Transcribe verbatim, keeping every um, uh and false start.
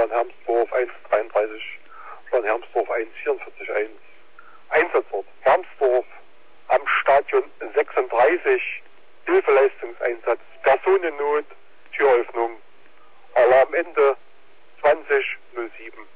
Hermsdorf eins dreiunddreißig, Hermsdorf eins vierundvierzig eins. Einsatzort Hermsdorf am Stadion sechsunddreißig, Hilfeleistungseinsatz, Personennot, Türöffnung, Alarmende zwanzig null sieben.